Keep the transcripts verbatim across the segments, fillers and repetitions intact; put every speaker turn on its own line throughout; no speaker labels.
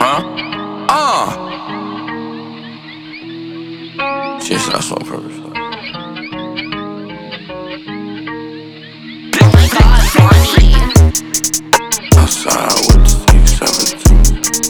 Huh? Uh. Shit, that's on purpose. Outside with the six seventeen.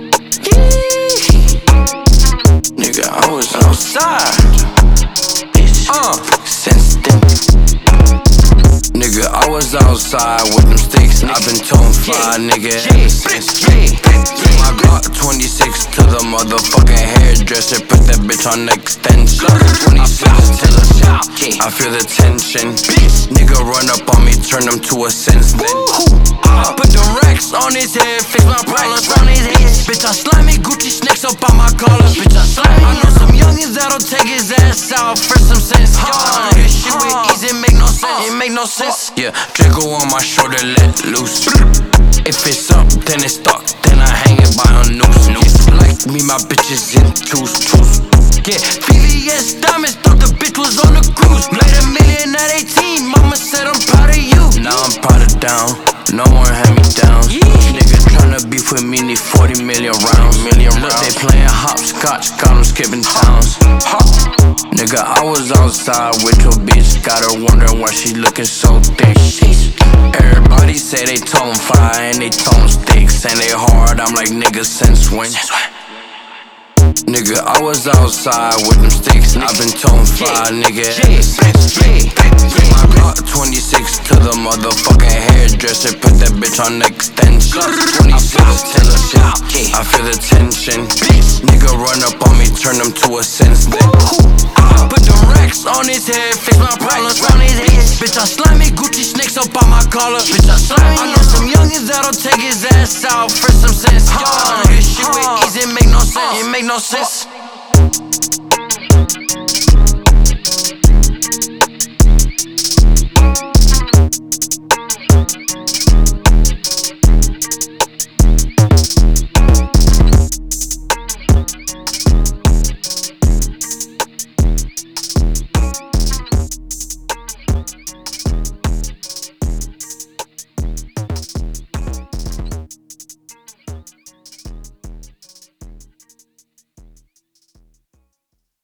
Nigga, I was outside. Uh. Since then. Nigga, I was outside with them sticks. I've been tone fly, nigga, ever since. My Glock twenty-six to the motherfucking hairdresser. Put that bitch on extension. twenty-six till the shop. I feel the tension. Nigga run up on me, turn him to a sense then. Put the racks on his head, fix my problems on his head. Bitch, I slimy Gucci snakes up on my collar. Bitch, I slimy. I know some youngins that'll take his ass out for some sense. Y'all this shit with easy, make no sense. It make no sense. Yeah, Draco on my shoulder, let loose. If it's up, then it's stuck. Then I hang it by a noose. Like me, my bitches in twos, twos. Yeah, V V S diamonds, thought the bitch was on the cruise. Made a million at eighteen, mama said I'm proud of you. Now I'm proud of down, no more hand-me-downs. Yeah. Nigga tryna beef with me, need forty million rounds. Million Look, rounds. They playing hopscotch, got them skipping towns. Huh. Nigga, I was outside with your bitch, got her wondering why she looking so thick. Everybody say they tone fire and they tone sticks and they hard. I'm like, nigga, since when? Nigga, I was outside with them sticks. I've been tone fly, nigga, ever since. My Glock twenty-six to the motherfucking hairdresser. Put that bitch on extension. twenty-six till the shop. I feel the tension. Nigga run up on me, turn him to a sense then. Put the racks on his head, fix my problems on his head. Bitch, I slimy Gucci snakes up on my collar. Bitch, I slimy. I know some youngins that'll take his ass out for some sense. Y'all this shit with easy, make no sense. It make no sense.